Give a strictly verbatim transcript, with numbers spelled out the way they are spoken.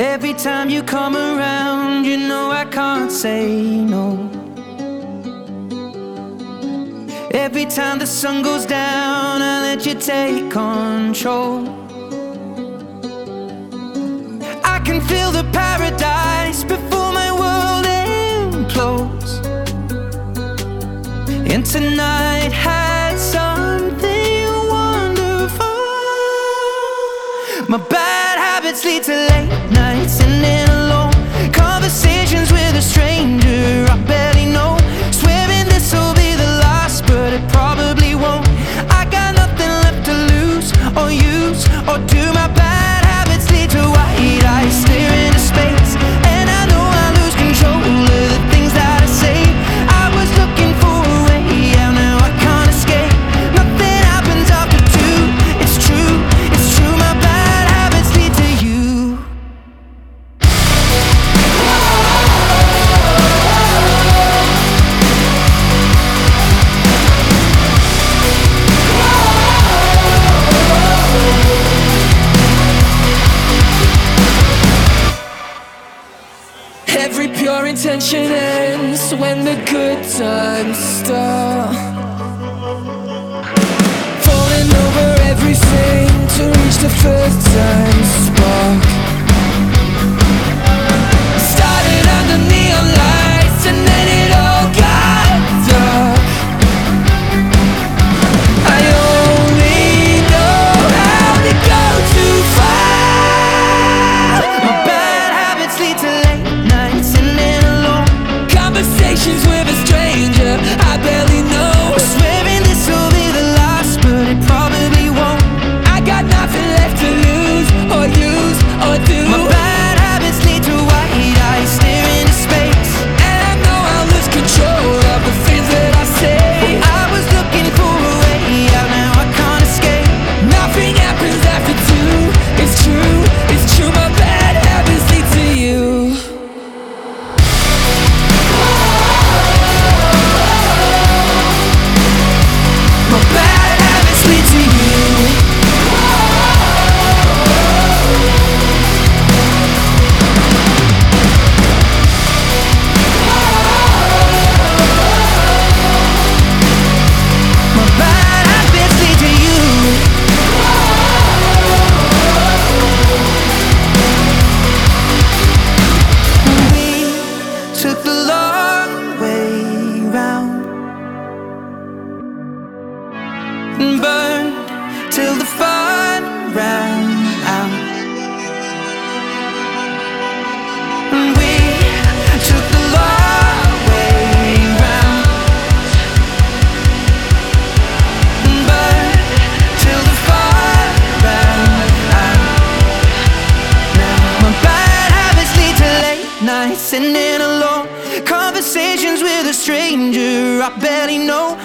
Every time you come around, you know I can't say no. Every time the sun goes down, I let you take control. I can feel the paradise before my world implodes. And tonight had something wonderful. My bad habits lead to late nights and then alone conversations with a stranger I barely know. Swearing this'll be the last, but it probably won't. I got nothing left to lose or use or do. My bad habits lead to white eyes stare into space, and I know I lose control of the things that I say. I was looking for a way out, now I can't escape. Nothing happens after two. It's true, it's true. My bad habits lead to you. Every pure intention ends when the good times start. Falling over everything to reach the first time spark. Started under neon lights and then it all got dark. I only know how to go too far. My bad habits lead to late nights and then alone Conversations with a stranger I barely know. swearing this'll be the last, but it probably won't. I got nothing left to lose or use or do. My bad habits lead to white eyes stare into space, And I know I'll lose control of the things that I say. I was looking for a way out, now I can't escape. Nothing happens after two. It's true, it's true. My bad habits lead to you. My bad habits lead to you. My bad habits lead to you. We took the long way round and burned till the fun ran out. And we took the long way round and burned till the fun ran out. Now my bad habits lead to late nights and then alone conversations with a stranger I barely know.